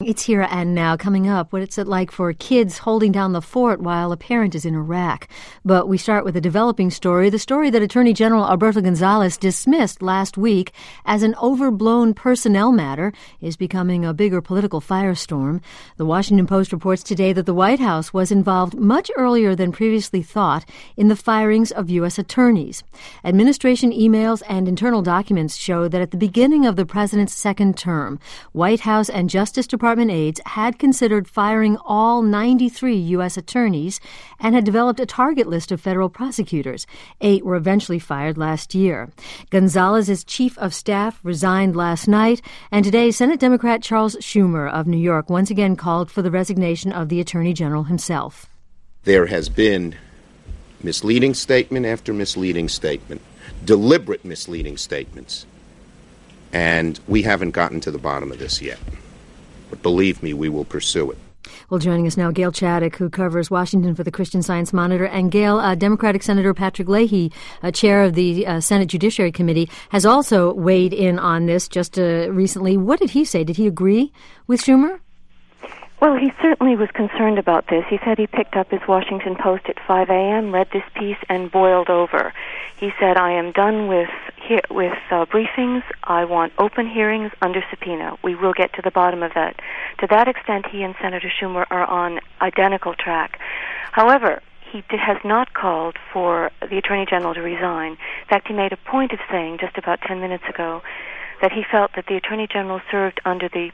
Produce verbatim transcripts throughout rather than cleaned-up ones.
It's Here and Now. Coming up, what's it like for kids holding down the fort while a parent is in Iraq? But we start with a developing story, the story that Attorney General Alberto Gonzales dismissed last week as an overblown personnel matter is becoming a bigger political firestorm. The Washington Post reports today that the White House was involved much earlier than previously thought in the firings of U S attorneys. Administration emails and internal documents show that at the beginning of the president's second term, White House and Justice Department aides had considered firing all ninety-three U S attorneys and had developed a target list of federal prosecutors. Eight were eventually fired last year. Gonzales' chief of staff resigned last night, and today Senate Democrat Charles Schumer of New York once again called for the resignation of the Attorney General himself. There has been misleading statement after misleading statement, deliberate misleading statements, and we haven't gotten to the bottom of this yet. But believe me, we will pursue it. Well, joining us now, Gail Chaddock, who covers Washington for the Christian Science Monitor. And Gail, uh, Democratic Senator Patrick Leahy, uh, chair of the uh, Senate Judiciary Committee, has also weighed in on this just uh, recently. What did he say? Did he agree with Schumer? Well, he certainly was concerned about this. He said he picked up his Washington Post at five a.m., read this piece, and boiled over. He said, I am done with he- with uh, briefings. I want open hearings under subpoena. We will get to the bottom of that. To that extent, he and Senator Schumer are on identical track. However, he d- has not called for the Attorney General to resign. In fact, he made a point of saying just about ten minutes ago that he felt that the Attorney General served under the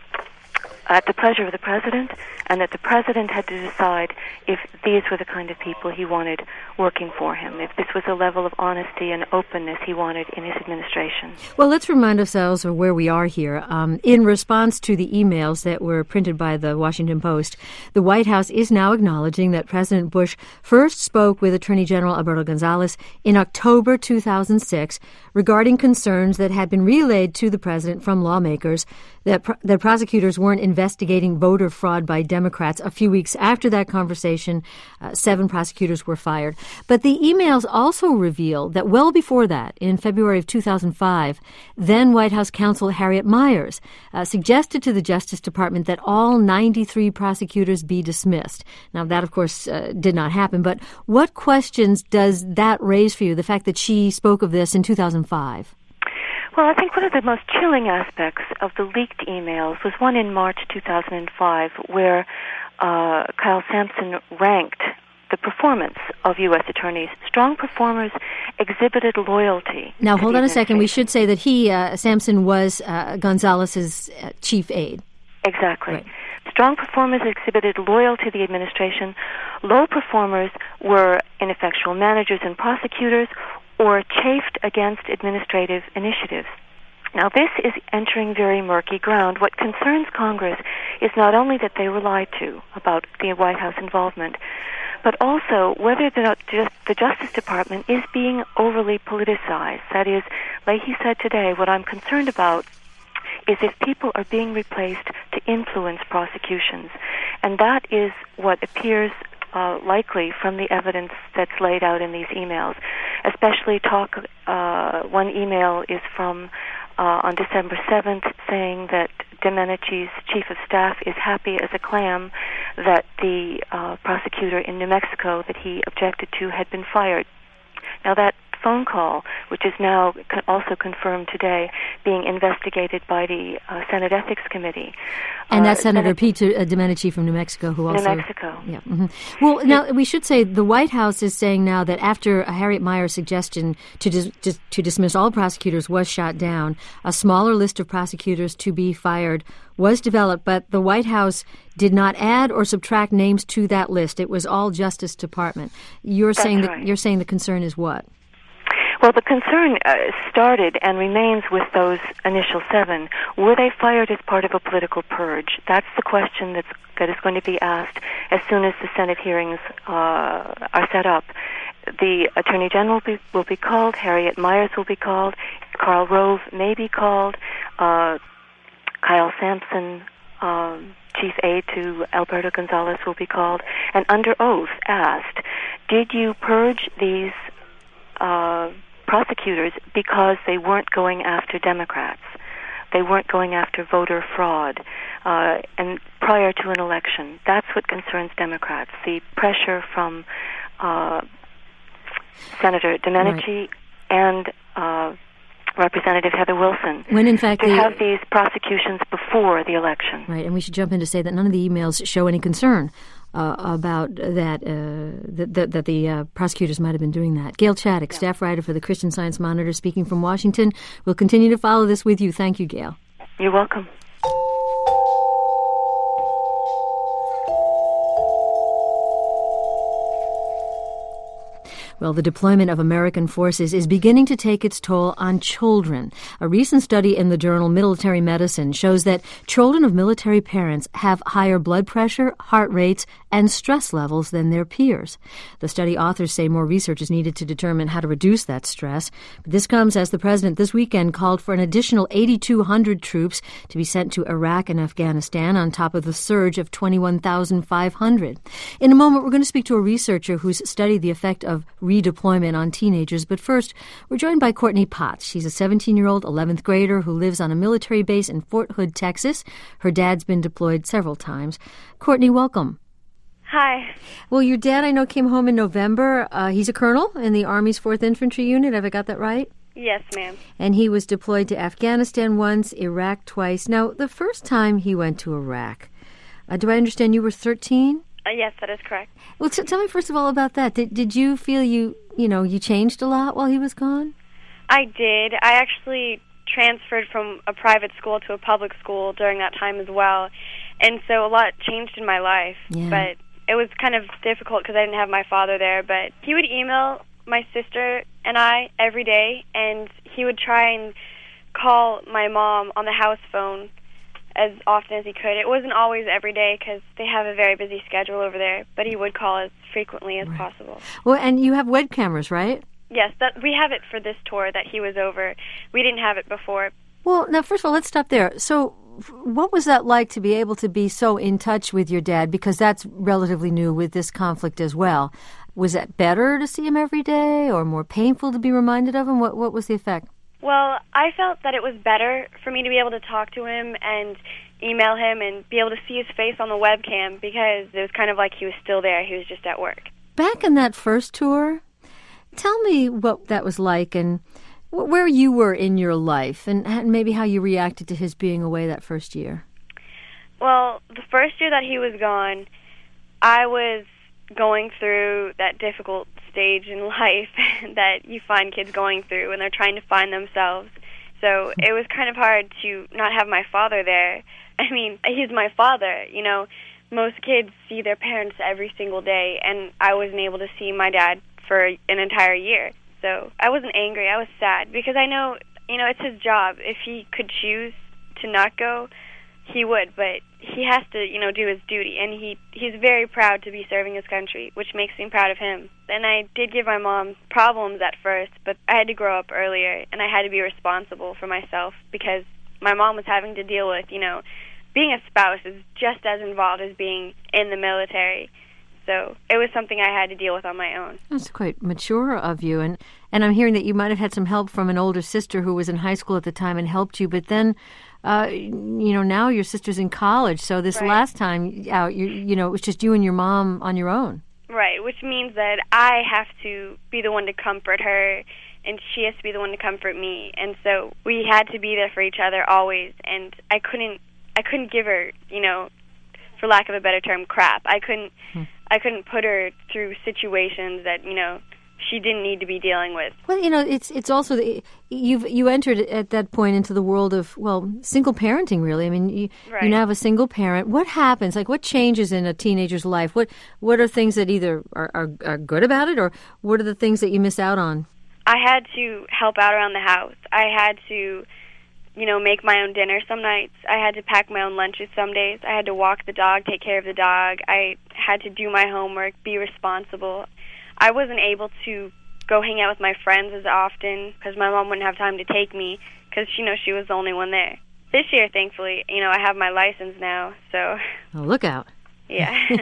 at the pleasure of the president, and that the president had to decide if these were the kind of people he wanted working for him, if this was a level of honesty and openness he wanted in his administration. Well, let's remind ourselves of where we are here. Um, in response to the emails that were printed by the Washington Post, the White House is now acknowledging that President Bush first spoke with Attorney General Alberto Gonzales in October two thousand six regarding concerns that had been relayed to the president from lawmakers that, pr- that prosecutors weren't investigating voter fraud by Democrats. A few weeks after that conversation, uh, seven prosecutors were fired. But the emails also reveal that well before that, in February of two thousand five, then White House counsel Harriet Miers uh, suggested to the Justice Department that all ninety-three prosecutors be dismissed. Now, that, of course, uh, did not happen. But what questions does that raise for you, the fact that she spoke of this in two thousand five? Well, I think one of the most chilling aspects of the leaked emails was one in March two thousand five where uh, Kyle Sampson ranked the performance of U S attorneys. Strong performers exhibited loyalty. Now, hold on a second. We should say that he, uh, Sampson, was uh, Gonzales's uh, chief aide. Exactly. Right. Strong performers exhibited loyalty to the administration. Low performers were ineffectual managers and prosecutors or chafed against administrative initiatives. Now, this is entering very murky ground. What concerns Congress is not only that they were lied to about the White House involvement, but also whether the, the Justice Department is being overly politicized. That is, Leahy said today, what I'm concerned about is if people are being replaced to influence prosecutions. And that is what appears uh, likely from the evidence that's laid out in these emails. Especially talk, uh, one email is from uh, on December seventh saying that Domenici's chief of staff is happy as a clam that the uh, prosecutor in New Mexico that he objected to had been fired. Now that phone call, which is now also confirmed today, being investigated by the uh, Senate Ethics Committee. And that's uh, Senator Senate Pete uh, Domenici from New Mexico, who also... New Mexico. Yeah. Mm-hmm. Well, now, we should say the White House is saying now that after Harriet Miers' suggestion to, dis- dis- to dismiss all prosecutors was shot down, a smaller list of prosecutors to be fired was developed, but the White House did not add or subtract names to that list. It was all Justice Department. You're That's saying right. that, you're saying the concern is what? Well, the concern uh, started and remains with those initial seven. Were they fired as part of a political purge? That's the question that's, that is going to be asked as soon as the Senate hearings uh, are set up. The Attorney General will be, will be called. Harriet Miers will be called. Karl Rove may be called. Uh, Kyle Sampson, um, chief aide to Alberto Gonzales, will be called. And under oath asked, did you purge these uh, prosecutors because they weren't going after Democrats? they weren't going after voter fraud, uh, and prior to an election. That's what concerns Democrats, the pressure from uh, Senator Domenici right. and uh, Representative Heather Wilson, when in fact to the, have these prosecutions before the election. Right, and we should jump in to say that none of the emails show any concern uh, about that, uh, that, that, that the uh, prosecutors might have been doing that. Gail Chaddock, yeah. staff writer for the Christian Science Monitor, speaking from Washington. We'll continue to follow this with you. Thank you, Gail. You're welcome. Well, the deployment of American forces is beginning to take its toll on children. A recent study in the journal Military Medicine shows that children of military parents have higher blood pressure, heart rates, and stress levels than their peers. The study authors say more research is needed to determine how to reduce that stress. But this comes as the president this weekend called for an additional eight thousand two hundred troops to be sent to Iraq and Afghanistan on top of the surge of twenty-one thousand five hundred. In a moment, we're going to speak to a researcher who's studied the effect of redeployment on teenagers. But first, we're joined by Courtney Potts. She's a seventeen-year-old eleventh grader who lives on a military base in Fort Hood, Texas. Her dad's been deployed several times. Courtney, welcome. Hi. Well, your dad, I know, came home in November. Uh, he's a colonel in the Army's fourth Infantry Unit. Have I got that right? Yes, ma'am. And he was deployed to Afghanistan once, Iraq twice. Now, the first time he went to Iraq, uh, do I understand you were thirteen? Uh, yes, that is correct. Well, t- tell me first of all about that. Did did you feel you, you know, you changed a lot while he was gone? I did. I actually transferred from a private school to a public school during that time as well. And so a lot changed in my life. Yeah. But it was kind of difficult because I didn't have my father there. But he would email my sister and I every day, and he would try and call my mom on the house phone as often as he could. It wasn't always every day because they have a very busy schedule over there, but he would call as frequently as right. possible. Well, and you have web cameras, right? Yes, that we have it for this tour that he was over. We didn't have it before. Well, now, first of all, let's stop there. So what was that like to be able to be so in touch with your dad? Because that's relatively new with this conflict as well. Was it better to see him every day or more painful to be reminded of him? What, what was the effect? Well, I felt that it was better for me to be able to talk to him and email him and be able to see his face on the webcam because it was kind of like he was still there. He was just at work. Back in that first tour, tell me what that was like and where you were in your life and maybe how you reacted to his being away that first year. Well, the first year that he was gone, I was going through that difficult stage in life that you find kids going through when they're trying to find themselves. So it was kind of hard to not have my father there. I mean, he's my father, you know. Most kids see their parents every single day, and I wasn't able to see my dad for an entire year. So I wasn't angry. I was sad because I know, you know, it's his job. If he could choose to not go, he would, but he has to, you know, do his duty, and he he's very proud to be serving his country, which makes me proud of him. And I did give my mom problems at first, but I had to grow up earlier, and I had to be responsible for myself because my mom was having to deal with, you know, being a spouse is just as involved as being in the military. So it was something I had to deal with on my own. That's quite mature of you. And, and I'm hearing that you might have had some help from an older sister who was in high school at the time and helped you. But then, uh, you know, now your sister's in college. So this right. last time out, you, you know, it was just you and your mom on your own. Right, which means that I have to be the one to comfort her, and she has to be the one to comfort me. And so we had to be there for each other always. And I couldn't, I couldn't give her, you know, for lack of a better term, crap. I couldn't. Hmm. I couldn't put her through situations that, you know, she didn't need to be dealing with. Well, you know, it's it's also the, you've you entered at that point into the world of, well, single parenting, really. I mean, you, right. you now have a single parent. What happens? Like, what changes in a teenager's life? What what are things that either are, are, are good about it, or what are the things that you miss out on? I had to help out around the house. I had to, you know, make my own dinner some nights. I had to pack my own lunches some days. I had to walk the dog, take care of the dog. I had to do my homework, be responsible. I wasn't able to go hang out with my friends as often because my mom wouldn't have time to take me because, you know, she was the only one there. This year, thankfully, you know, I have my license now, so... Oh, look out. Yeah.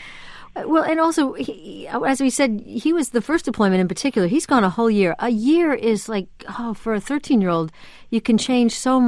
Well, and also, he, as we said, he was the first deployment in particular. He's gone a whole year. A year is like, oh, for a thirteen-year-old, you can change so much.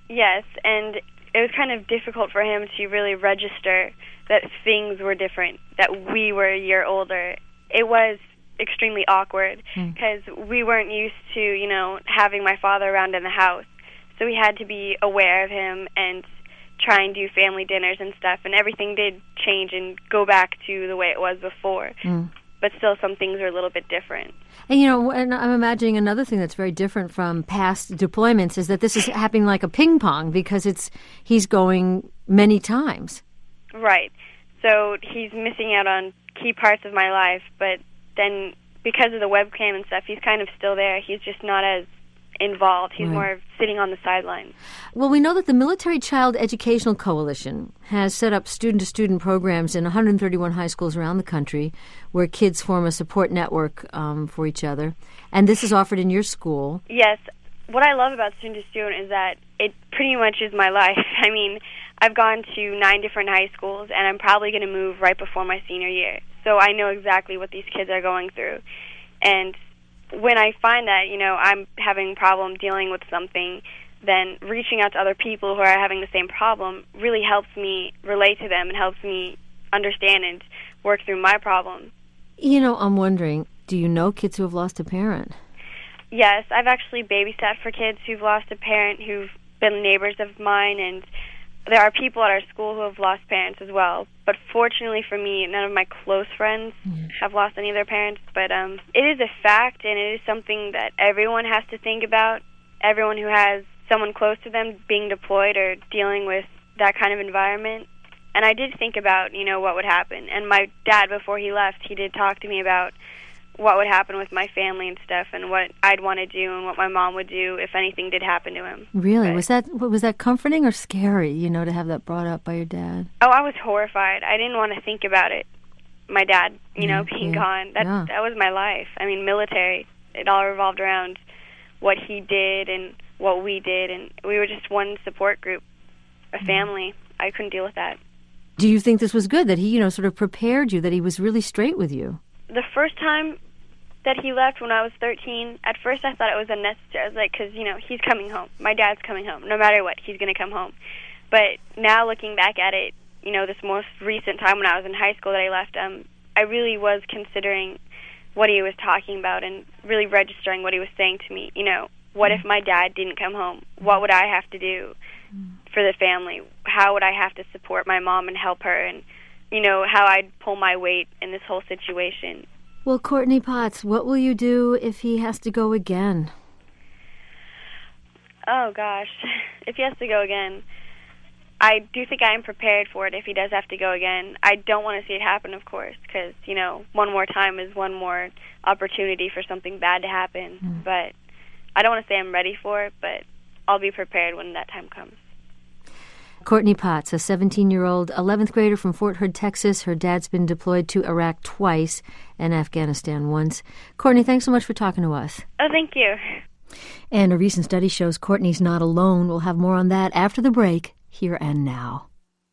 Yes, and it was kind of difficult for him to really register that things were different, that we were a year older. It was extremely awkward because mm. we weren't used to, you know, having my father around in the house. So we had to be aware of him and try and do family dinners and stuff, and everything did change and go back to the way it was before. Mm. But still, some things are a little bit different. And, you know, and I'm imagining another thing that's very different from past deployments is that this is happening like a ping pong because it's he's going many times. Right. So he's missing out on key parts of my life, but then because of the webcam and stuff, he's kind of still there. He's just not as involved. He's right. more sitting on the sidelines. Well, we know that the Military Child Educational Coalition has set up student-to-student programs in one hundred thirty-one high schools around the country where kids form a support network um, for each other. And this is offered in your school. Yes. What I love about student-to-student is that it pretty much is my life. I mean, I've gone to nine different high schools, and I'm probably going to move right before my senior year. So I know exactly what these kids are going through. And when I find that, you know, I'm having a problem dealing with something, then reaching out to other people who are having the same problem really helps me relate to them and helps me understand and work through my problem. You know, I'm wondering, do you know kids who have lost a parent? Yes, I've actually babysat for kids who've lost a parent who've been neighbors of mine, and there are people at our school who have lost parents as well. But fortunately for me, none of my close friends mm. have lost any of their parents. But um, it is a fact, and it is something that everyone has to think about. Everyone who has someone close to them being deployed or dealing with that kind of environment. And I did think about, you know, what would happen. And my dad, before he left, he did talk to me about what would happen with my family and stuff, and what I'd want to do, and what my mom would do if anything did happen to him. Really? But, was that was that comforting or scary, you know, to have that brought up by your dad? Oh, I was horrified. I didn't want to think about it. My dad, you know, yeah, being yeah, gone. That yeah. that was my life. I mean, military. It all revolved around what he did and what we did, and we were just one support group, a family. I couldn't deal with that. Do you think this was good, that he, you know, sort of prepared you, that he was really straight with you? The first time that he left when I was thirteen, at first I thought it was unnecessary. I was like, because, you know, he's coming home. My dad's coming home. No matter what, he's going to come home. But now looking back at it, you know, this most recent time when I was in high school that I left, um, I really was considering what he was talking about and really registering what he was saying to me. You know, what if my dad didn't come home? What would I have to do for the family? How would I have to support my mom and help her? And, you know, how I'd pull my weight in this whole situation. Well, Courtney Potts, what will you do if he has to go again? Oh, gosh. If he has to go again, I do think I am prepared for it if he does have to go again. I don't want to see it happen, of course, because, you know, one more time is one more opportunity for something bad to happen. Mm. But I don't want to say I'm ready for it, but I'll be prepared when that time comes. Courtney Potts, a seventeen-year-old eleventh grader from Fort Hood, Texas. Her dad's been deployed to Iraq twice and Afghanistan once. Courtney, thanks so much for talking to us. Oh, thank you. And a recent study shows Courtney's not alone. We'll have more on that after the break, Here and Now.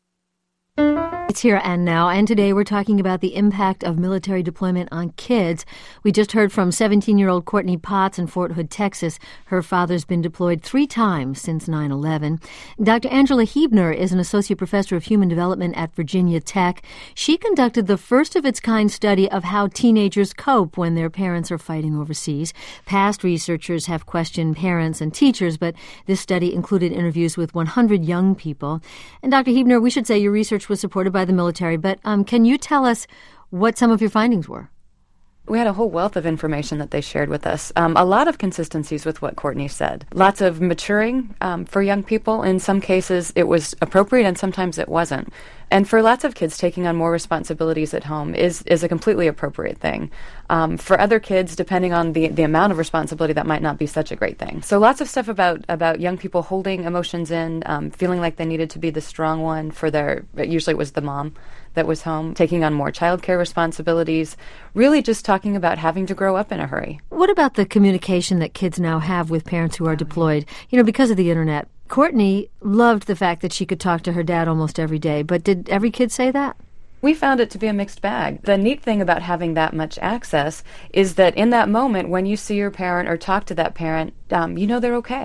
It's Here and Now, and today we're talking about the impact of military deployment on kids. We just heard from seventeen-year-old Courtney Potts in Fort Hood, Texas. Her father's been deployed three times since nine eleven. Doctor Angela Huebner is an associate professor of human development at Virginia Tech. She conducted the first-of-its-kind study of how teenagers cope when their parents are fighting overseas. Past researchers have questioned parents and teachers, but this study included interviews with one hundred young people. And Doctor Huebner, we should say your research was supported by the military, but um, can you tell us what some of your findings were? We had a whole wealth of information that they shared with us. Um, a lot of consistencies with what Courtney said. Lots of maturing um, for young people. In some cases, it was appropriate, and sometimes it wasn't. And for lots of kids, taking on more responsibilities at home is, is a completely appropriate thing. Um, for other kids, depending on the, the amount of responsibility, that might not be such a great thing. So lots of stuff about, about young people holding emotions in, um, feeling like they needed to be the strong one for their, usually it was the mom that was home, taking on more childcare responsibilities, really just talking about having to grow up in a hurry. What about the communication that kids now have with parents who are deployed, you know, because of the internet? Courtney loved the fact that she could talk to her dad almost every day, but did every kid say that? We found it to be a mixed bag. The neat thing about having that much access is that in that moment, when you see your parent or talk to that parent, um, you know they're okay.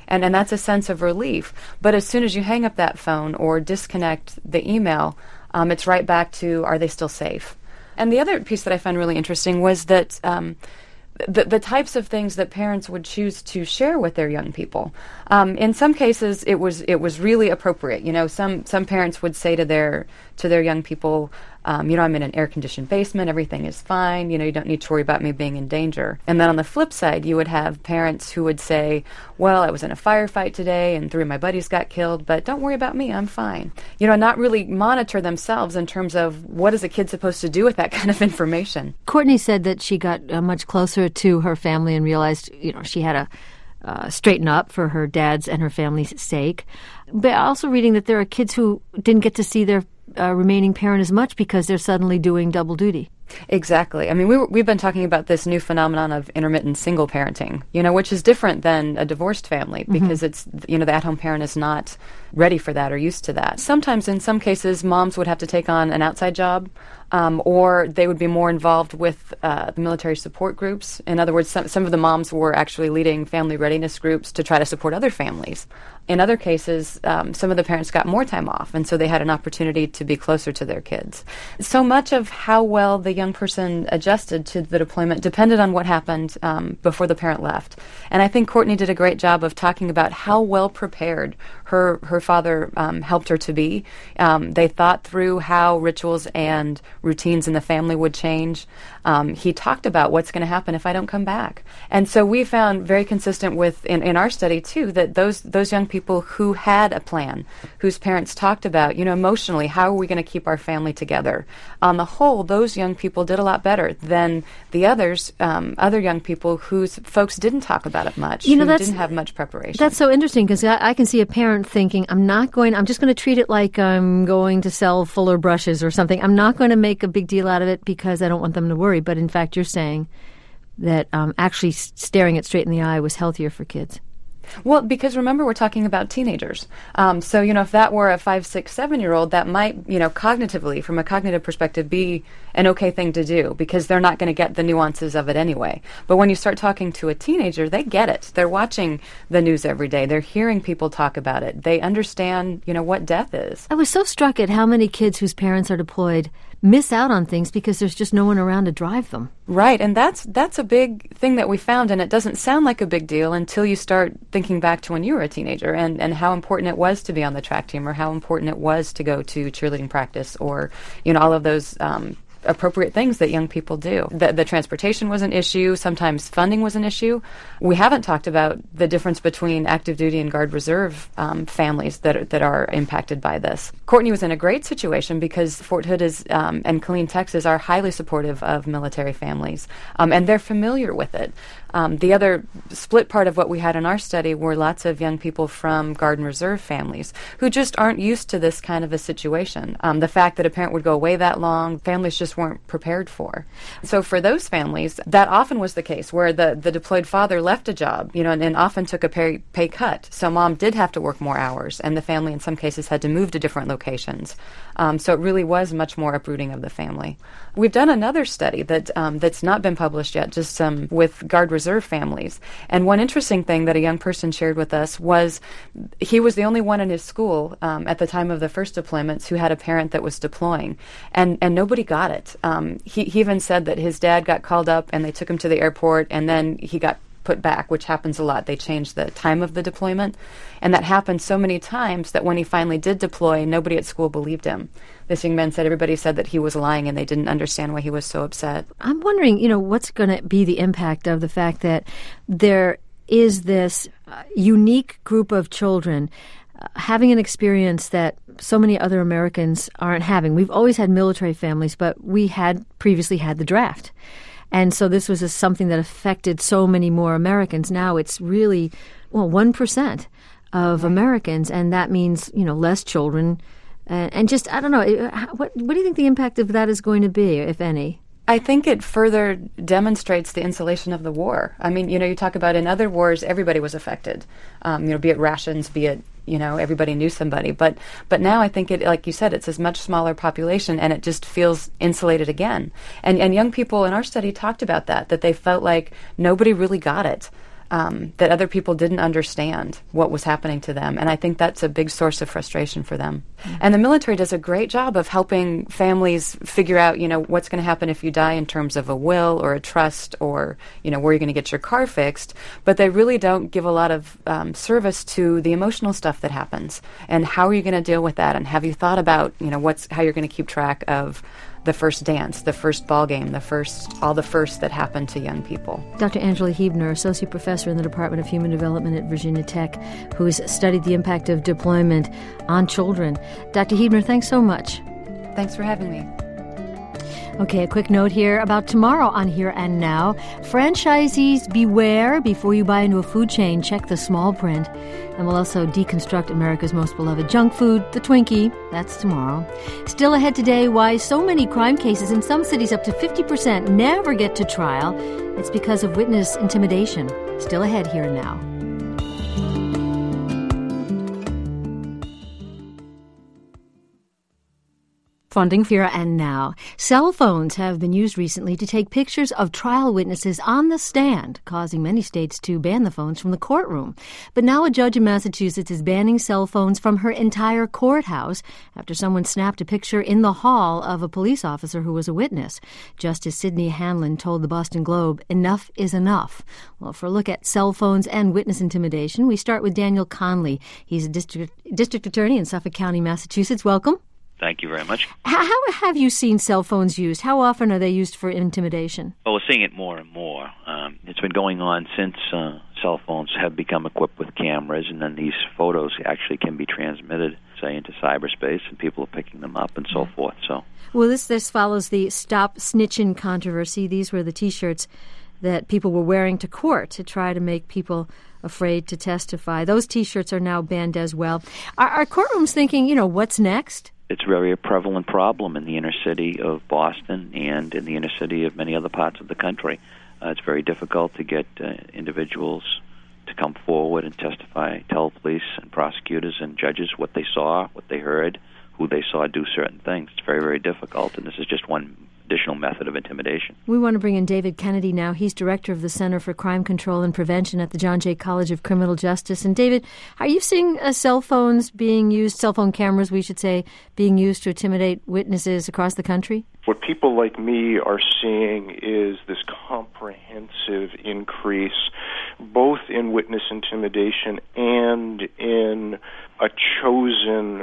And, and that's a sense of relief. But as soon as you hang up that phone or disconnect the email, um, it's right back to, are they still safe? And the other piece that I found really interesting was that um, the, the types of things that parents would choose to share with their young people. Um, in some cases, it was it was really appropriate. You know, some some parents would say to their to their young people, Um, you know, I'm in an air-conditioned basement. Everything is fine. You know, you don't need to worry about me being in danger. And then on the flip side, you would have parents who would say, well, I was in a firefight today and three of my buddies got killed, but don't worry about me. I'm fine. You know, not really monitor themselves in terms of what is a kid supposed to do with that kind of information. Courtney said that she got uh, much closer to her family and realized, you know, she had to uh, straighten up for her dad's and her family's sake. But also reading that there are kids who didn't get to see their Uh, remaining parent as much because they're suddenly doing double duty. Exactly. I mean, we were, we've been talking about this new phenomenon of intermittent single parenting, you know, which is different than a divorced family because mm-hmm. it's, you know, the at-home parent is not ready for that or used to that. Sometimes, in some cases, moms would have to take on an outside job um, or they would be more involved with uh, the military support groups. In other words, some, some of the moms were actually leading family readiness groups to try to support other families. In other cases, um, some of the parents got more time off, and so they had an opportunity to be closer to their kids. So much of how well the young person adjusted to the deployment depended on what happened um, before the parent left. And I think Courtney did a great job of talking about how well prepared her her father um, helped her to be. Um, they thought through how rituals and routines in the family would change. Um, he talked about what's going to happen if I don't come back. And so we found very consistent with, in, in our study too, that those those young people who had a plan, whose parents talked about, you know, emotionally, how are we going to keep our family together? On the whole, those young people did a lot better than the others, um, other young people whose folks didn't talk about it much, you know, who that's, didn't have much preparation. That's so interesting because I, I can see a parent thinking, I'm not going, I'm just going to treat it like I'm going to sell Fuller brushes or something. I'm not going to make a big deal out of it because I don't want them to worry. But in fact, you're saying that um, actually staring it straight in the eye was healthier for kids. Well, because remember, we're talking about teenagers. Um, so, you know, if that were a five, six, seven-year-old, that might, you know, cognitively, from a cognitive perspective, be an okay thing to do because they're not going to get the nuances of it anyway. But when you start talking to a teenager, they get it. They're watching the news every day. They're hearing people talk about it. They understand, you know, what death is. I was so struck at how many kids whose parents are deployed miss out on things because there's just no one around to drive them. Right, and that's that's a big thing that we found, and it doesn't sound like a big deal until you start thinking back to when you were a teenager and, and how important it was to be on the track team or how important it was to go to cheerleading practice or, you know, all of those um, appropriate things that young people do. The, the transportation was an issue. Sometimes funding was an issue. We haven't talked about the difference between active duty and Guard Reserve um, families that are, that are impacted by this. Courtney was in a great situation because Fort Hood is um, and Killeen, Texas are highly supportive of military families, um, and they're familiar with it. Um, the other split part of what we had in our study were lots of young people from Guard and Reserve families who just aren't used to this kind of a situation. Um, the fact that a parent would go away that long, families just weren't prepared for. So for those families, that often was the case where the, the deployed father left a job, you know, and, and often took a pay, pay cut. So mom did have to work more hours, and the family in some cases had to move to different locations. Um, so it really was much more uprooting of the family. We've done another study that um, that's not been published yet, just um, with Guard Reserve families. And one interesting thing that a young person shared with us was he was the only one in his school um, at the time of the first deployments who had a parent that was deploying, and and nobody got it. Um, he, he even said that his dad got called up and they took him to the airport, and then he got put back, which happens a lot. They changed the time of the deployment, and that happened so many times that when he finally did deploy, nobody at school believed him. This young man said everybody said that he was lying and they didn't understand why he was so upset. I'm wondering, you know, what's going to be the impact of the fact that there is this uh, unique group of children uh, having an experience that so many other Americans aren't having. We've always had military families, but we had previously had the draft. And so this was a, something that affected so many more Americans. Now it's really, well, one percent of Americans, and that means, you know, less children. Uh, and just, I don't know, it, what, what do you think the impact of that is going to be, if any? I think it further demonstrates the insulation of the war. I mean, you know, you talk about in other wars, everybody was affected, um, you know, be it rations, be it, you know, everybody knew somebody. But but now I think it, like you said, it's a much smaller population and it just feels insulated again. And and young people in our study talked about that, that they felt like nobody really got it. um, that other people didn't understand what was happening to them. And I think that's a big source of frustration for them. Mm-hmm. And the military does a great job of helping families figure out, you know, what's going to happen if you die in terms of a will or a trust or, you know, where you're going to get your car fixed. But they really don't give a lot of um, service to the emotional stuff that happens. And how are you going to deal with that? And have you thought about, you know, what's how you're going to keep track of the first dance, the first ball game, the first, all the firsts that happen to young people. Doctor Angela Huebner, Associate Professor in the Department of Human Development at Virginia Tech, who has studied the impact of deployment on children. Doctor Huebner, thanks so much. Thanks for having me. Okay, a quick note here about tomorrow on Here and Now. Franchisees, beware. Before you buy into a food chain, check the small print. And we'll also deconstruct America's most beloved junk food, the Twinkie. That's tomorrow. Still ahead today, why so many crime cases in some cities, up to fifty percent, never get to trial. It's because of witness intimidation. Still ahead, Here and Now. Funding for Here and Now. Cell phones have been used recently to take pictures of trial witnesses on the stand, causing many states to ban the phones from the courtroom. But now a judge in Massachusetts is banning cell phones from her entire courthouse after someone snapped a picture in the hall of a police officer who was a witness. Justice Sidney Hanlon told the Boston Globe, enough is enough. Well, for a look at cell phones and witness intimidation, we start with Daniel Conley. He's a district, district attorney in Suffolk County, Massachusetts. Welcome. Thank you very much. How have you seen cell phones used? How often are they used for intimidation? Well, we're seeing it more and more. Um, it's been going on since uh, cell phones have become equipped with cameras, and then these photos actually can be transmitted, say, into cyberspace, and people are picking them up and so mm-hmm. forth. So, well, this this follows the Stop Snitching controversy. These were the T-shirts that people were wearing to court to try to make people afraid to testify. Those T-shirts are now banned as well. Are, are courtrooms thinking, you know, what's next? It's very a prevalent problem in the inner city of Boston and in the inner city of many other parts of the country. Uh, it's very difficult to get uh, individuals to come forward and testify, tell police and prosecutors and judges what they saw, what they heard, who they saw do certain things. It's very, very difficult, and this is just one additional method of intimidation. We want to bring in David Kennedy now. He's director of the Center for Crime Control and Prevention at the John Jay College of Criminal Justice. And David, are you seeing uh, cell phones being used, cell phone cameras, we should say, being used to intimidate witnesses across the country? What people like me are seeing is this comprehensive increase, both in witness intimidation and in a chosen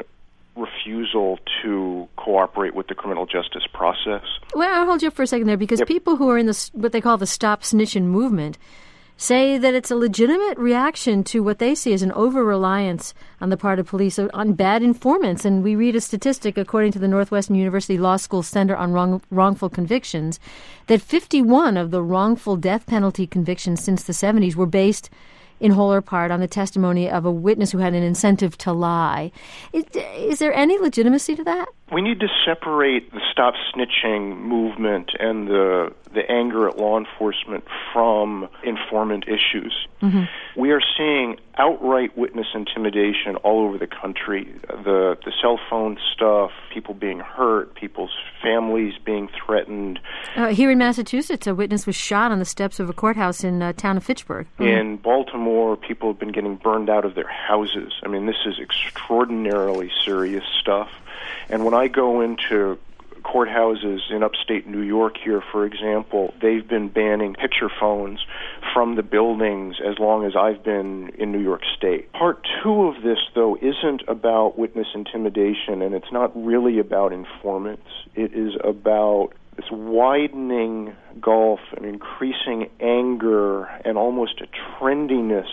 refusal to cooperate with the criminal justice process. Well, I'll hold you up for a second there, because yep. people who are in this, what they call the Stop Snitching movement, say that it's a legitimate reaction to what they see as an over-reliance on the part of police on bad informants. And we read a statistic, according to the Northwestern University Law School Center on Wrong, Wrongful Convictions, that fifty-one of the wrongful death penalty convictions since the seventies were based in whole or part on the testimony of a witness who had an incentive to lie. Is, is there any legitimacy to that? We need to separate the Stop Snitching movement and the the anger at law enforcement from informant issues. Mm-hmm. We are seeing outright witness intimidation all over the country. The the cell phone stuff, people being hurt, people's families being threatened. Uh, here in Massachusetts, a witness was shot on the steps of a courthouse in uh, town of Fitchburg. Mm-hmm. In Baltimore, people have been getting burned out of their houses. I mean, this is extraordinarily serious stuff. And when I go into courthouses in upstate New York here, for example, they've been banning picture phones from the buildings as long as I've been in New York State. Part two of this, though, isn't about witness intimidation, and it's not really about informants. It is about this widening gulf and increasing anger and almost a trendiness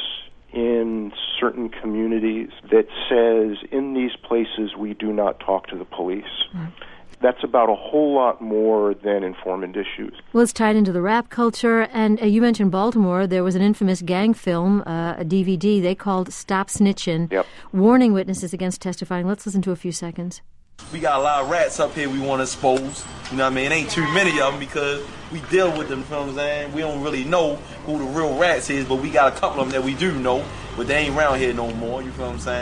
in certain communities that says, in these places, we do not talk to the police. Mm. That's about a whole lot more than informant issues. Well, it's tied into the rap culture, and uh, you mentioned Baltimore. There was an infamous gang film, uh, a D V D, they called Stop Snitching, yep. warning witnesses against testifying. Let's listen to a few seconds. We got a lot of rats up here we want to expose. You know what I mean? It ain't too many of them because we deal with them, you know what I'm saying? We don't really know who the real rats is, but we got a couple of them that we do know, but they ain't around here no more, you feel what I'm saying?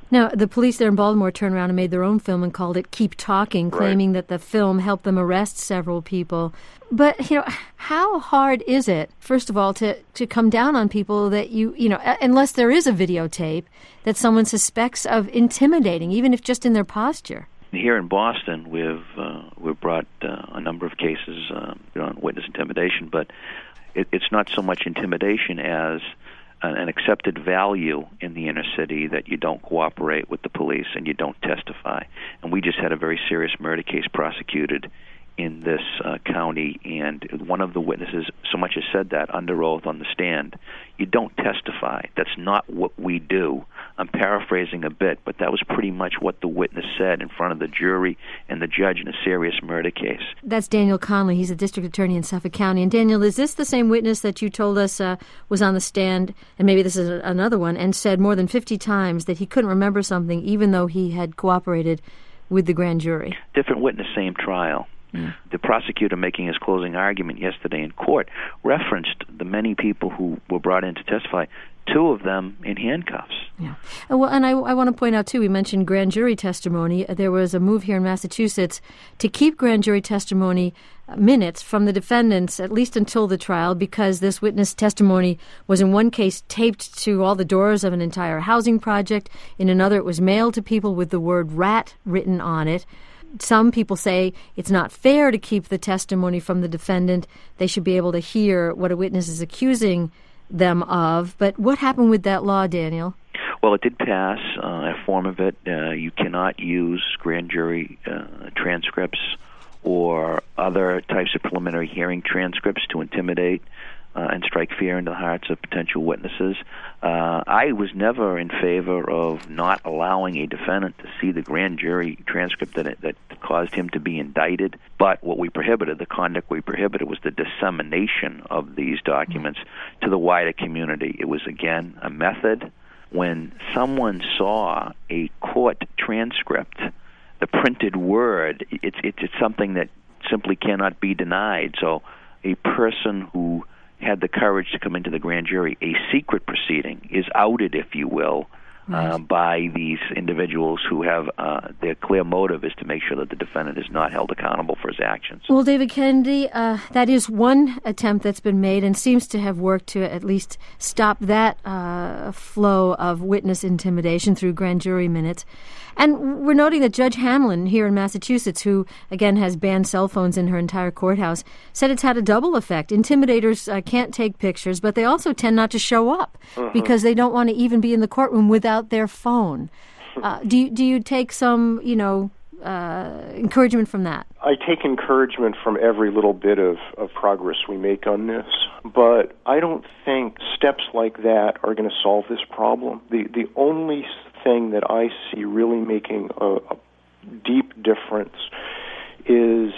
Now, the police there in Baltimore turned around and made their own film and called it Keep Talking, claiming right. that the film helped them arrest several people. But, you know, how hard is it, first of all, to, to come down on people that you, you know, unless there is a videotape that someone suspects of intimidating, even if just in their posture? Here in Boston, we've uh, we've brought uh, a number of cases um, on witness intimidation, but it, it's not so much intimidation as an accepted value in the inner city that you don't cooperate with the police and you don't testify. And we just had a very serious murder case prosecuted in this uh, county, and one of the witnesses so much as said that under oath on the stand. You don't testify. That's not what we do. I'm paraphrasing a bit, but that was pretty much what the witness said in front of the jury and the judge in a serious murder case. That's Daniel Conley. He's a district attorney in Suffolk County. And Daniel, is this the same witness that you told us uh, was on the stand, and maybe this is another one, and said more than fifty times that he couldn't remember something even though he had cooperated with the grand jury? Different witness, same trial. Mm. The prosecutor making his closing argument yesterday in court referenced the many people who were brought in to testify, two of them in handcuffs. Yeah. Well, and I, I want to point out, too, we mentioned grand jury testimony. There was a move here in Massachusetts to keep grand jury testimony minutes from the defendants, at least until the trial, because this witness testimony was in one case taped to all the doors of an entire housing project. In another, it was mailed to people with the word rat written on it. Some people say it's not fair to keep the testimony from the defendant. They should be able to hear what a witness is accusing them of. But what happened with that law, Daniel? Well, it did pass uh, a form of it. Uh, you cannot use grand jury uh, transcripts or other types of preliminary hearing transcripts to intimidate uh, and strike fear into the hearts of potential witnesses. Uh, I was never in favor of not allowing a defendant to see the grand jury transcript that, that caused him to be indicted. But what we prohibited, the conduct we prohibited, was the dissemination of these documents to the wider community. It was, again, a method. When someone saw a court transcript, the printed word, it's, it's, it's something that simply cannot be denied. So a person who had the courage to come into the grand jury, a secret proceeding, is outed, if you will, right. uh, by these individuals who have uh, their clear motive is to make sure that the defendant is not held accountable for his actions. Well, David Kennedy, uh, that is one attempt that's been made and seems to have worked to at least stop that uh, flow of witness intimidation through grand jury minutes. And we're noting that Judge Hamlin here in Massachusetts, who, again, has banned cell phones in her entire courthouse, said it's had a double effect. Intimidators uh, can't take pictures, but they also tend not to show up uh-huh. because they don't want to even be in the courtroom without their phone. Uh, do you, do you take some, you know, uh, encouragement from that? I take encouragement from every little bit of, of progress we make on this, but I don't think steps like that are going to solve this problem. The the only thing that I see really making a, a deep difference is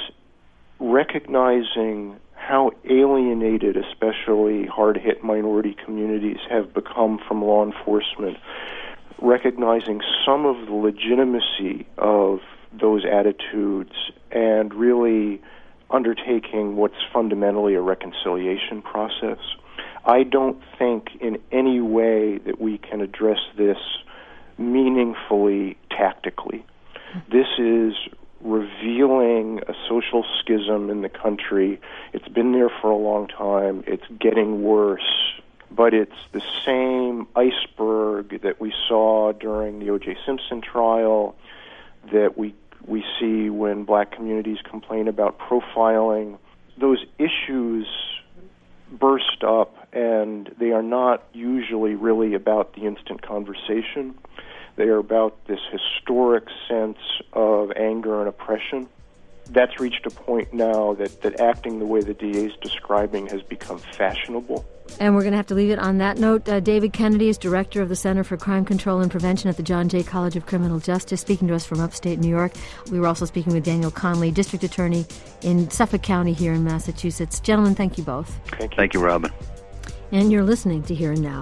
recognizing how alienated, especially hard-hit minority communities, have become from law enforcement, recognizing some of the legitimacy of those attitudes and really undertaking what's fundamentally a reconciliation process. I don't think in any way that we can address this meaningfully tactically. This is revealing a social schism in the country. It's been there for a long time. It's getting worse. But it's the same iceberg that we saw during the O J Simpson trial, that we we see when black communities complain about profiling. Those issues burst up, and they are not usually really about the instant conversation. They are about this historic sense of anger and oppression. That's reached a point now that, that acting the way the D A is describing has become fashionable. And we're going to have to leave it on that note. Uh, David Kennedy is director of the Center for Crime Control and Prevention at the John Jay College of Criminal Justice, speaking to us from upstate New York. We were also speaking with Daniel Conley, district attorney in Suffolk County here in Massachusetts. Gentlemen, thank you both. Thank you, thank you Robin. And you're listening to Here and Now.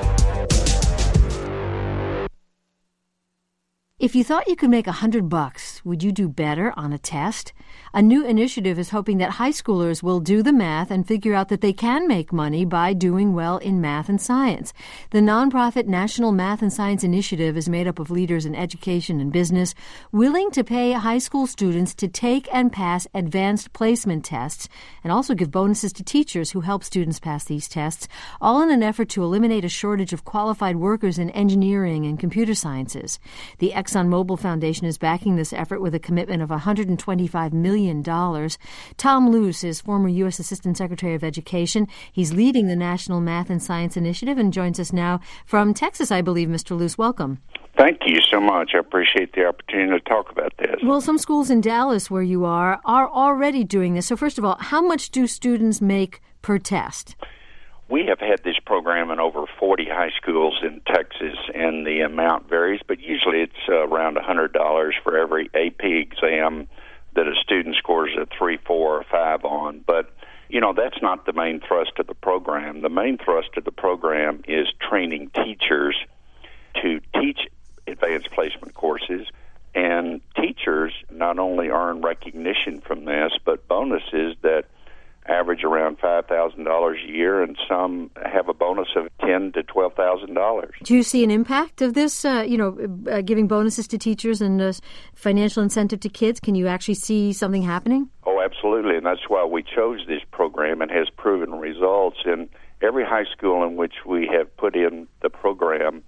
If you thought you could make a hundred bucks math, would you do better on a test? A new initiative is hoping that high schoolers will do the math and figure out that they can make money by doing well in math and science. The nonprofit National Math and Science Initiative is made up of leaders in education and business willing to pay high school students to take and pass advanced placement tests and also give bonuses to teachers who help students pass these tests, all in an effort to eliminate a shortage of qualified workers in engineering and computer sciences. The ExxonMobil Foundation is backing this effort with a commitment of one hundred twenty-five million dollars. Tom Luce is former U S Assistant Secretary of Education. He's leading the National Math and Science Initiative and joins us now from Texas, I believe. Mister Luce, welcome. Thank you so much. I appreciate the opportunity to talk about this. Well, some schools in Dallas, where you are, are already doing this. So first of all, how much do students make per test? We have had this program in over forty high schools in Texas, and the amount varies, but usually it's uh, around one hundred dollars for every A P exam that a student scores a three, four, or five on. But, you know, that's not the main thrust of the program. The main thrust of the program is training teachers to teach advanced placement courses, and teachers not only earn recognition from this, but bonuses that average around five thousand dollars a year, and some have a bonus of ten thousand to twelve thousand dollars. Do you see an impact of this, uh, you know, uh, giving bonuses to teachers and uh, financial incentive to kids? Can you actually see something happening? Oh, absolutely, and that's why we chose this program, and has proven results. In every high school in which we have put in the program,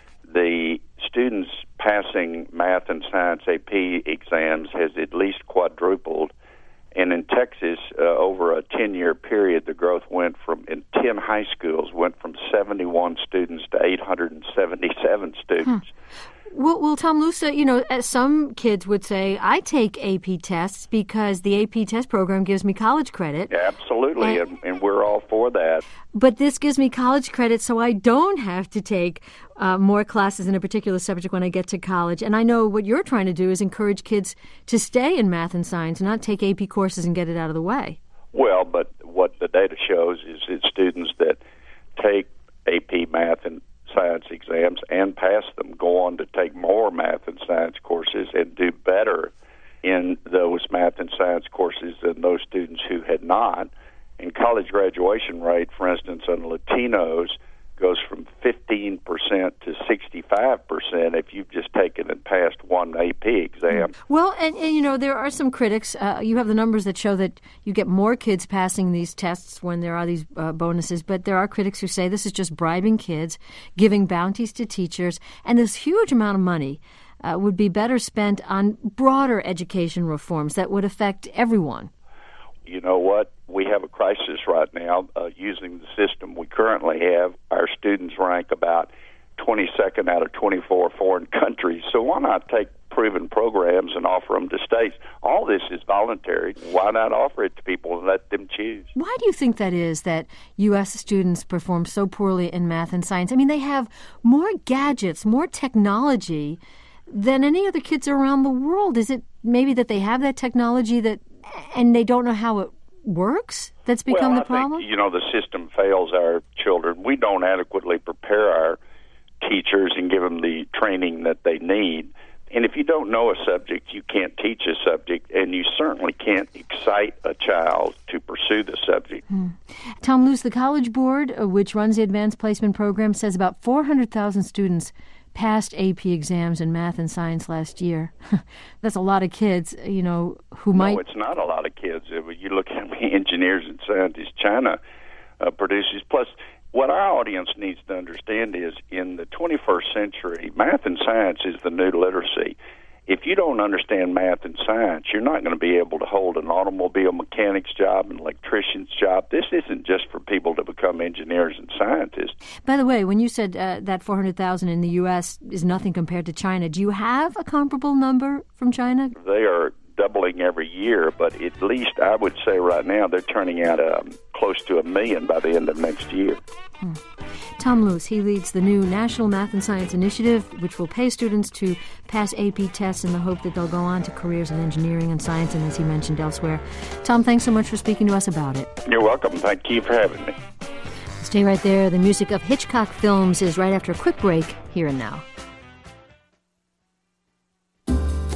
the students passing math and science A P exams has at least quadrupled. And in Texas, uh, over a ten-year period, the growth went from, in ten high schools, went from seventy-one students to eight hundred seventy-seven students. Huh. Well, well, Tom Luce, you know, some kids would say, I take A P tests because the A P test program gives me college credit. Absolutely, and, and, and we're all for that. But this gives me college credit so I don't have to take uh, more classes in a particular subject when I get to college. And I know what you're trying to do is encourage kids to stay in math and science, not take A P courses and get it out of the way. Well, but what the data shows is that students that take A P math and science exams and pass them go on to take more math and science courses and do better in those math and science courses than those students who had not. And college graduation rate, for instance, on Latinos goes from fifteen percent to sixty-five percent if you've just taken and passed one A P exam. Well, and, and you know, there are some critics. Uh, you have the numbers that show that you get more kids passing these tests when there are these uh, bonuses, but there are critics who say this is just bribing kids, giving bounties to teachers, and this huge amount of money uh, would be better spent on broader education reforms that would affect everyone. You know what? We have a crisis right now uh, using the system we currently have. Our students rank about twenty-second out of twenty-four foreign countries. So why not take proven programs and offer them to states? All this is voluntary. Why not offer it to people and let them choose? Why do you think that is, that U S students perform so poorly in math and science? I mean, they have more gadgets, more technology than any other kids around the world. Is it maybe that they have that technology that and they don't know how it works? That's become well, the problem? I think, you know, the system fails our children. We don't adequately prepare our teachers and give them the training that they need. And if you don't know a subject, you can't teach a subject, and you certainly can't excite a child to pursue the subject. Hmm. Tom Luce, the College Board, uh, which runs the Advanced Placement Program, says about four hundred thousand students passed A P exams in math and science last year. That's a lot of kids, you know, who no, might... No, it's not a lot of kids. You look at the engineers and scientists China uh, produces. Plus, what our audience needs to understand is in the twenty-first century, math and science is the new literacy. If you don't understand math and science, you're not going to be able to hold an automobile mechanic's job, an electrician's job. This isn't just for people to become engineers and scientists. By the way, when you said uh, that four hundred thousand in the U S is nothing compared to China, do you have a comparable number from China? They are doubling every year, but at least I would say right now they're turning out um, close to a million by the end of next year. Hmm. Tom Luce, he leads the new National Math and Science Initiative, which will pay students to pass A P tests in the hope that they'll go on to careers in engineering and science, and as he mentioned elsewhere. Tom, thanks so much for speaking to us about it. You're welcome. Thank you for having me. Stay right there. The music of Hitchcock Films is right after a quick break, here and now.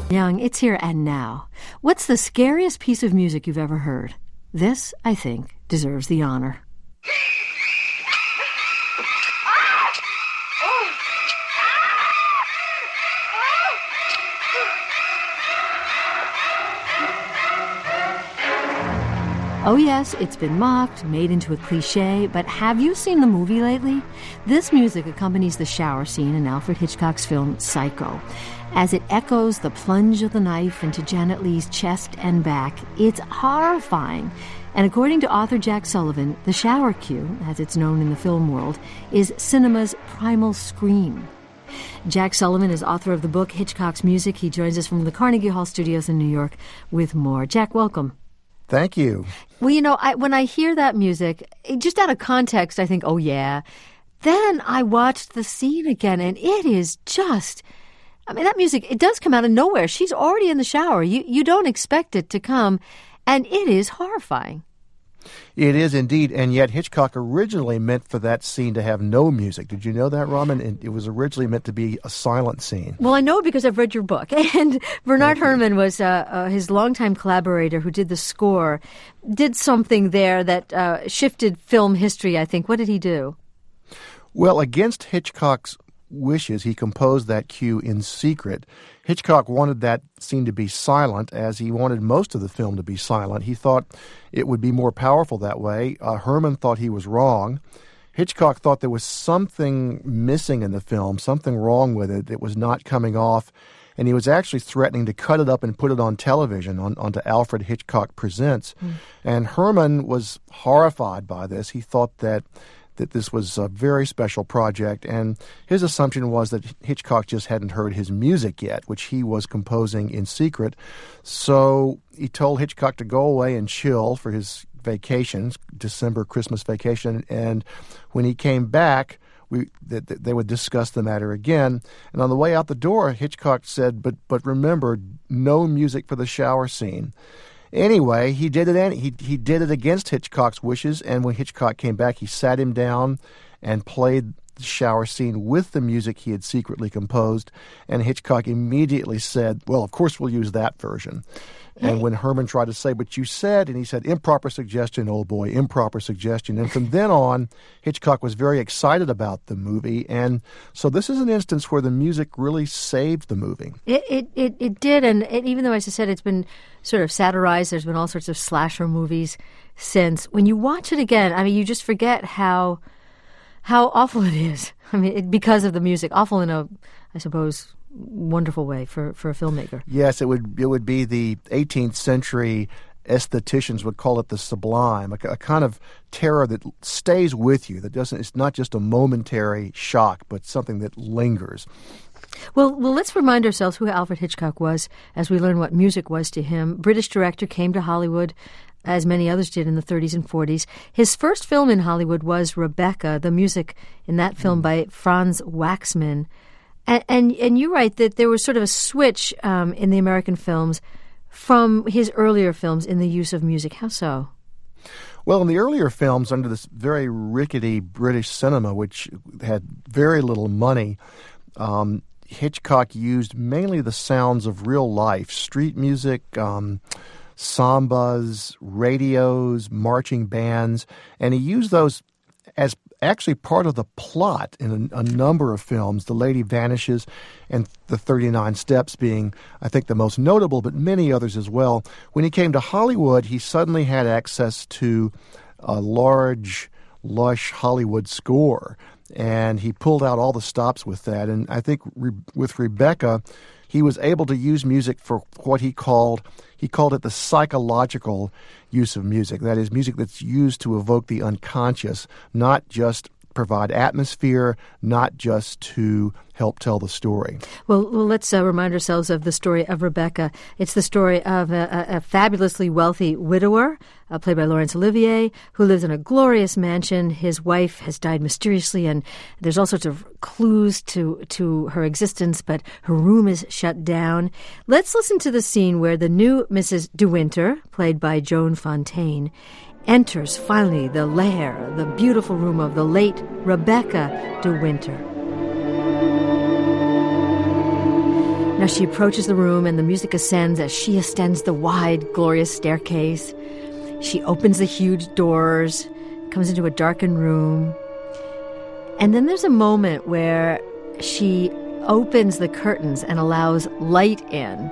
Young, it's here and now. What's the scariest piece of music you've ever heard? This, I think, deserves the honor. Oh yes, it's been mocked, made into a cliche, but have you seen the movie lately? This music accompanies the shower scene in Alfred Hitchcock's film Psycho. As it echoes the plunge of the knife into Janet Leigh's chest and back, it's horrifying. And according to author Jack Sullivan, the shower cue, as it's known in the film world, is cinema's primal scream. Jack Sullivan is author of the book Hitchcock's Music. He joins us from the Carnegie Hall Studios in New York with more. Jack, welcome. Thank you. Well, you know, I, when I hear that music, it, just out of context, I think, oh, yeah. Then I watched the scene again, and it is just, I mean, that music, it does come out of nowhere. She's already in the shower. You, you don't expect it to come, and it is horrifying. It is indeed, and yet Hitchcock originally meant for that scene to have no music. Did you know that, Raman? It was originally meant to be a silent scene. Well, I know because I've read your book. And Bernard Herrmann was uh, uh, his longtime collaborator who did the score, did something there that uh, shifted film history, I think. What did he do? Well, against Hitchcock's wishes, he composed that cue in secret. Hitchcock wanted that scene to be silent, as he wanted most of the film to be silent. He thought it would be more powerful that way. Uh, Herrmann thought he was wrong. Hitchcock thought there was something missing in the film, something wrong with it. It was not coming off, and he was actually threatening to cut it up and put it on television, on, onto Alfred Hitchcock Presents. Mm. And Herrmann was horrified by this. He thought that that this was a very special project, and his assumption was that Hitchcock just hadn't heard his music yet, which he was composing in secret. So he told Hitchcock to go away and chill for his vacations, December Christmas vacation, and when he came back, we th- th- they would discuss the matter again. And on the way out the door, Hitchcock said, but but remember, no music for the shower scene. Anyway, he did it. Any, he he did it against Hitchcock's wishes, and when Hitchcock came back, he sat him down and played the shower scene with the music he had secretly composed. And Hitchcock immediately said, "Well, of course we'll use that version." And when Herrmann tried to say, "But you said," and he said, "Improper suggestion, old boy, improper suggestion." And from then on, Hitchcock was very excited about the movie. And so this is an instance where the music really saved the movie. It it, it, it did, and it, even though, as I said, it's been sort of satirized, there's been all sorts of slasher movies since. When you watch it again, I mean, you just forget how how awful it is. I mean, it, because of the music. Awful in a, I suppose, wonderful way for, for a filmmaker. Yes, it would it would be the eighteenth century aestheticians would call it the sublime, a, a kind of terror that stays with you, that doesn't, it's not just a momentary shock, but something that lingers. Well, well, let's remind ourselves who Alfred Hitchcock was as we learn what music was to him. British director, came to Hollywood, as many others did in the thirties and forties. His first film in Hollywood was Rebecca, the music in that film mm. by Franz Waxman. And, and and you write that there was sort of a switch um, in the American films from his earlier films in the use of music. How so? Well, in the earlier films, under this very rickety British cinema, which had very little money, um, Hitchcock used mainly the sounds of real life, street music, um, sambas, radios, marching bands, and he used those as actually part of the plot in a, a number of films. The Lady Vanishes and The thirty-nine Steps being, I think, the most notable, but many others as well. When he came to Hollywood, he suddenly had access to a large, lush Hollywood score, and he pulled out all the stops with that. And I think re- with Rebecca, he was able to use music for what he called, he called it the psychological use of music. That is, music that's used to evoke the unconscious, not just provide atmosphere, not just to help tell the story. Well, well let's uh, remind ourselves of the story of Rebecca. It's the story of a, a fabulously wealthy widower, uh, played by Laurence Olivier, who lives in a glorious mansion. His wife has died mysteriously, and there's all sorts of clues to, to her existence, but her room is shut down. Let's listen to the scene where the new Missus De Winter, played by Joan Fontaine, enters finally the lair, the beautiful room of the late Rebecca De Winter. Now she approaches the room and the music ascends as she ascends the wide, glorious staircase. She opens the huge doors, comes into a darkened room. And then there's a moment where she opens the curtains and allows light in.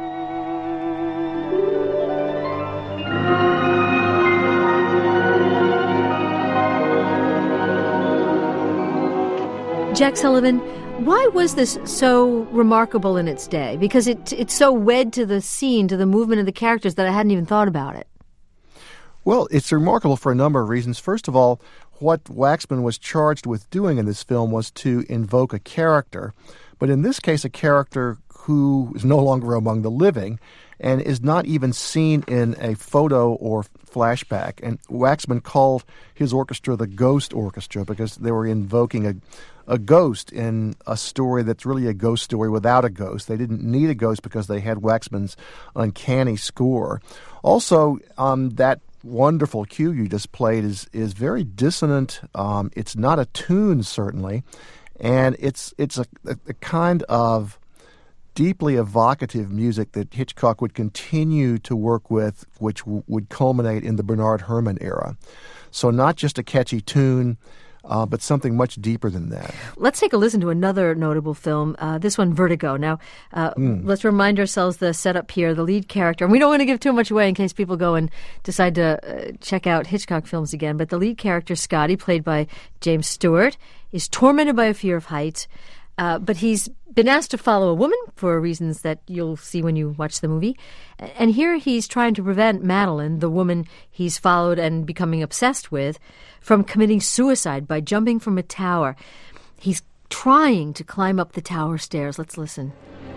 Jack Sullivan, why was this so remarkable in its day? Because it it's so wed to the scene, to the movement of the characters, that I hadn't even thought about it. Well, it's remarkable for a number of reasons. First of all, what Waxman was charged with doing in this film was to invoke a character, but in this case a character who is no longer among the living and is not even seen in a photo or flashback. And Waxman called his orchestra the Ghost Orchestra because they were invoking a a ghost in a story that's really a ghost story without a ghost. They didn't need a ghost because they had Waxman's uncanny score. Also, um, that wonderful cue you just played is is very dissonant. Um, it's not a tune, certainly, and it's it's a, a, a kind of deeply evocative music that Hitchcock would continue to work with, which w- would culminate in the Bernard Herrmann era. So not just a catchy tune, Uh, but something much deeper than that. Let's take a listen to another notable film, uh, this one, Vertigo. Now, uh, mm. let's remind ourselves the setup here, the lead character. And we don't want to give too much away in case people go and decide to uh, check out Hitchcock films again. But the lead character, Scotty, played by James Stewart, is tormented by a fear of heights. Uh, but he's been asked to follow a woman for reasons that you'll see when you watch the movie. And here he's trying to prevent Madeline, the woman he's followed and becoming obsessed with, from committing suicide by jumping from a tower. He's trying to climb up the tower stairs. Let's listen.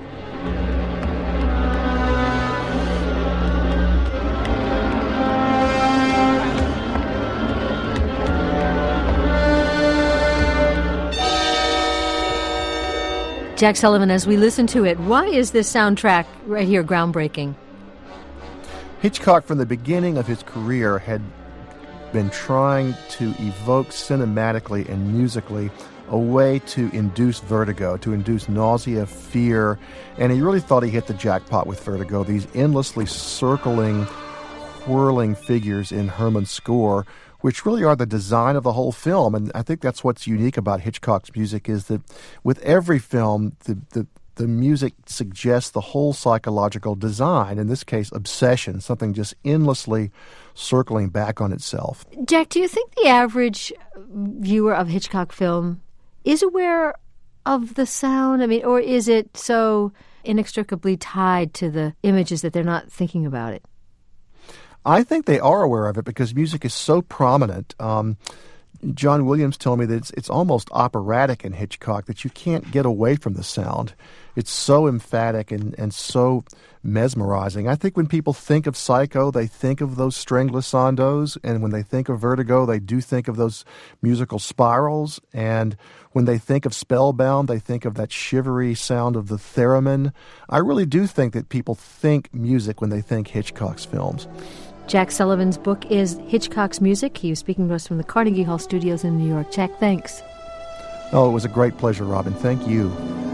Jack Sullivan, as we listen to it, why is this soundtrack right here groundbreaking? Hitchcock, from the beginning of his career, had been trying to evoke cinematically and musically a way to induce vertigo, to induce nausea, fear, and he really thought he hit the jackpot with Vertigo, these endlessly circling, whirling figures in Herrmann's score, which really are the design of the whole film. And I think that's what's unique about Hitchcock's music, is that with every film, the, the, the music suggests the whole psychological design, in this case, obsession, something just endlessly circling back on itself. Jack, do you think the average viewer of Hitchcock film is aware of the sound? I mean, or is it so inextricably tied to the images that they're not thinking about it? I think they are aware of it because music is so prominent. Um, John Williams told me that it's, it's almost operatic in Hitchcock, that you can't get away from the sound. It's so emphatic and, and so mesmerizing. I think when people think of Psycho, they think of those string glissandos, and when they think of Vertigo, they do think of those musical spirals, and when they think of Spellbound, they think of that shivery sound of the theremin. I really do think that people think music when they think Hitchcock's films. Jack Sullivan's book is Hitchcock's Music. He was speaking to us from the Carnegie Hall Studios in New York. Jack, thanks. Oh, it was a great pleasure, Robin. Thank you.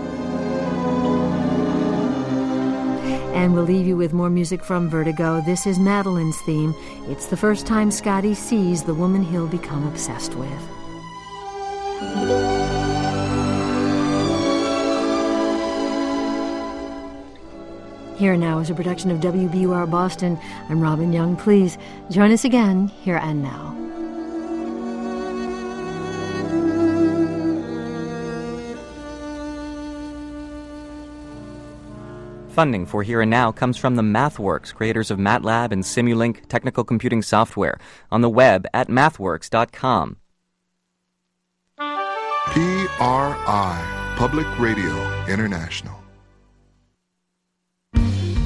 And we'll leave you with more music from Vertigo. This is Madeline's theme. It's the first time Scotty sees the woman he'll become obsessed with. Here Now is a production of W B U R Boston. I'm Robin Young. Please join us again, Here and Now. Funding for Here and Now comes from the MathWorks, creators of MATLAB and Simulink technical computing software, on the web at mathworks dot com. P R I, Public Radio International.